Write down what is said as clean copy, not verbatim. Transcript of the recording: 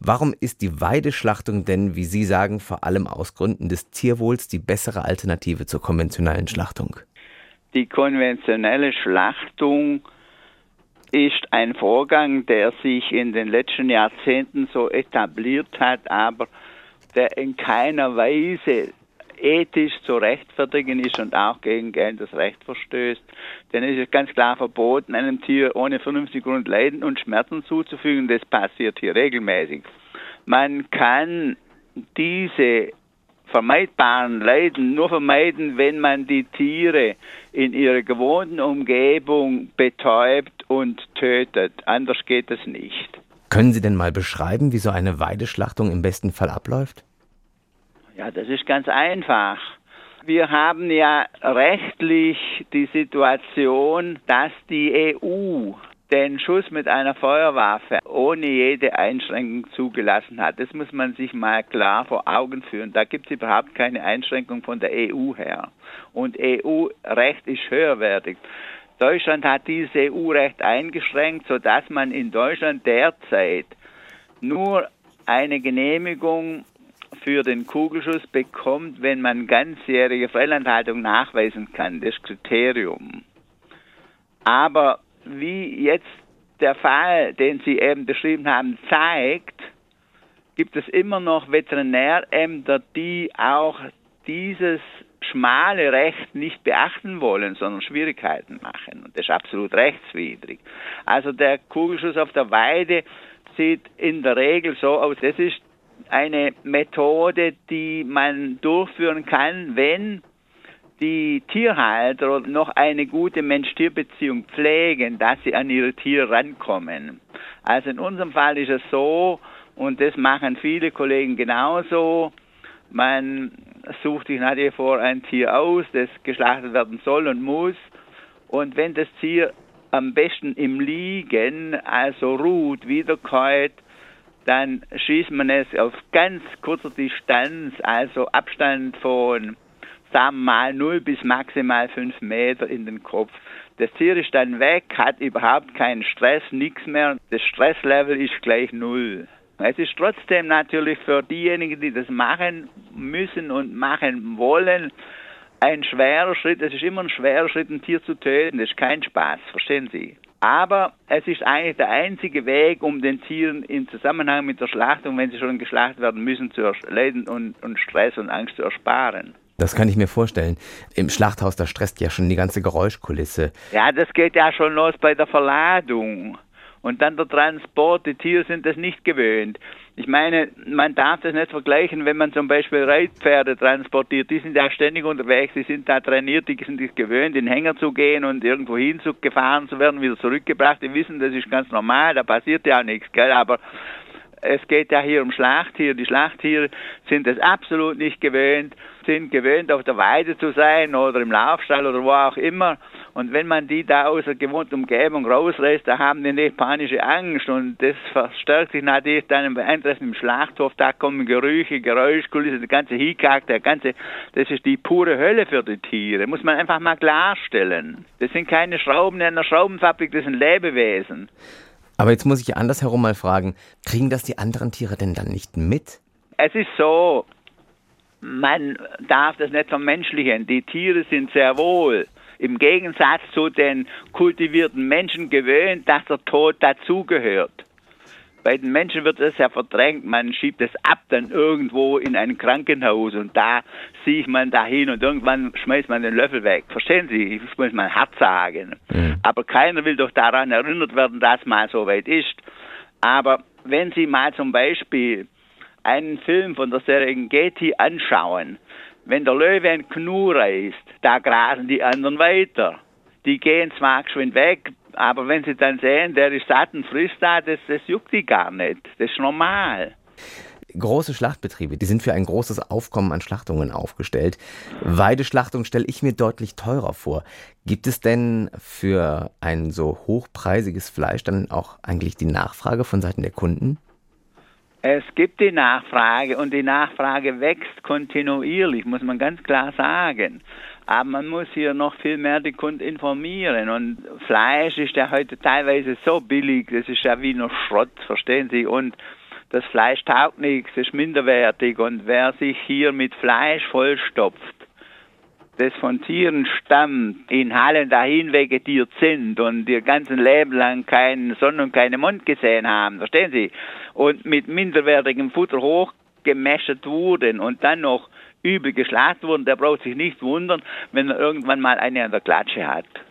Warum ist die Weideschlachtung denn, wie Sie sagen, vor allem aus Gründen des Tierwohls die bessere Alternative zur konventionellen Schlachtung? Die konventionelle Schlachtung ist ein Vorgang, der sich in den letzten Jahrzehnten so etabliert hat, aber der in keiner Weise ethisch zu rechtfertigen ist und auch gegen geltendes Recht verstößt. Denn es ist ganz klar verboten, einem Tier ohne vernünftigen Grund Leiden und Schmerzen zuzufügen. Das passiert hier regelmäßig. Man kann diese vermeidbaren Leiden nur vermeiden, wenn man die Tiere in ihrer gewohnten Umgebung betäubt und tötet. Anders geht es nicht. Können Sie denn mal beschreiben, wie so eine Weideschlachtung im besten Fall abläuft? Ja, das ist ganz einfach. Wir haben ja rechtlich die Situation, dass die EU den Schuss mit einer Feuerwaffe ohne jede Einschränkung zugelassen hat. Das muss man sich mal klar vor Augen führen. Da gibt es überhaupt keine Einschränkung von der EU her. Und EU-Recht ist höherwertig. Deutschland hat dieses EU-Recht eingeschränkt, sodass man in Deutschland derzeit nur eine Genehmigung für den Kugelschuss bekommt, wenn man ganzjährige Freilandhaltung nachweisen kann, das Kriterium. Aber wie jetzt der Fall, den Sie eben beschrieben haben, zeigt, gibt es immer noch Veterinärämter, die auch dieses schmale Recht nicht beachten wollen, sondern Schwierigkeiten machen. Und das ist absolut rechtswidrig. Also der Kugelschuss auf der Weide sieht in der Regel so aus, das ist eine Methode, die man durchführen kann, wenn die Tierhalter noch eine gute Mensch-Tier-Beziehung pflegen, dass sie an ihre Tiere rankommen. Also in unserem Fall ist es so, und das machen viele Kollegen genauso, man sucht sich natürlich vor ein Tier aus, das geschlachtet werden soll und muss, und wenn das Tier am besten im Liegen, also ruht, wiederkäut, dann schießt man es auf ganz kurzer Distanz, also Abstand von, sagen wir mal, 0 bis maximal 5 Meter in den Kopf. Das Tier ist dann weg, hat überhaupt keinen Stress, nichts mehr. Das Stresslevel ist gleich 0. Es ist trotzdem natürlich für diejenigen, die das machen müssen und machen wollen, ein schwerer Schritt. Es ist immer ein schwerer Schritt, ein Tier zu töten. Das ist kein Spaß, verstehen Sie? Aber es ist eigentlich der einzige Weg, um den Tieren im Zusammenhang mit der Schlachtung, wenn sie schon geschlachtet werden müssen, zu Leiden und Stress und Angst zu ersparen. Das kann ich mir vorstellen. Im Schlachthaus, da stresst ja schon die ganze Geräuschkulisse. Ja, das geht ja schon los bei der Verladung. Und dann der Transport, die Tiere sind das nicht gewöhnt. Ich meine, man darf das nicht vergleichen, wenn man zum Beispiel Reitpferde transportiert. Die sind ja ständig unterwegs, die sind da trainiert, die sind nicht gewöhnt, in den Hänger zu gehen und irgendwo hin gefahren zu werden, wieder zurückgebracht. Die wissen, das ist ganz normal, da passiert ja auch nichts, gell? Aber es geht ja hier um Schlachttiere. Die Schlachttiere sind es absolut nicht gewöhnt, sind gewöhnt, auf der Weide zu sein oder im Laufstall oder wo auch immer. Und wenn man die da aus der gewohnten Umgebung rausreißt, da haben die nicht panische Angst. Und das verstärkt sich natürlich dann im Interesse im Schlachthof. Da kommen Gerüche, Geräuschkulisse, der ganze Hickhack, das ist die pure Hölle für die Tiere. Muss man einfach mal klarstellen. Das sind keine Schrauben in einer Schraubenfabrik, das sind Lebewesen. Aber jetzt muss ich andersherum mal fragen, kriegen das die anderen Tiere denn dann nicht mit? Es ist so, man darf das nicht vermenschlichen. Die Tiere sind sehr wohl im Gegensatz zu den kultivierten Menschen gewöhnt, dass der Tod dazugehört. Bei den Menschen wird es ja verdrängt, man schiebt es ab dann irgendwo in ein Krankenhaus und da sieht man dahin und irgendwann schmeißt man den Löffel weg. Verstehen Sie? Ich muss mal hart sagen. Aber keiner will doch daran erinnert werden, dass mal so weit ist. Aber wenn Sie mal zum Beispiel einen Film von der Serengeti anschauen, wenn der Löwe ein Gnu reißt, da grasen die anderen weiter. Die gehen zwar geschwind weg, aber wenn sie dann sehen, der ist satt und frisst da, das juckt die gar nicht. Das ist normal. Große Schlachtbetriebe, die sind für ein großes Aufkommen an Schlachtungen aufgestellt. Weideschlachtung stelle ich mir deutlich teurer vor. Gibt es denn für ein so hochpreisiges Fleisch dann auch eigentlich die Nachfrage von Seiten der Kunden? Es gibt die Nachfrage und die Nachfrage wächst kontinuierlich, muss man ganz klar sagen. Aber man muss hier noch viel mehr die Kunden informieren. Und Fleisch ist ja heute teilweise so billig, das ist ja wie nur Schrott, verstehen Sie? Und das Fleisch taugt nichts, ist minderwertig. Und wer sich hier mit Fleisch vollstopft, das von Tieren stammt, in Hallen dahin vegetiert sind und ihr ganzen Leben lang keinen Sonne und keinen Mond gesehen haben, verstehen Sie? Und mit minderwertigem Futter hochgemäscht wurden und dann noch übel geschlachtet wurden, der braucht sich nicht wundern, wenn er irgendwann mal eine an der Klatsche hat.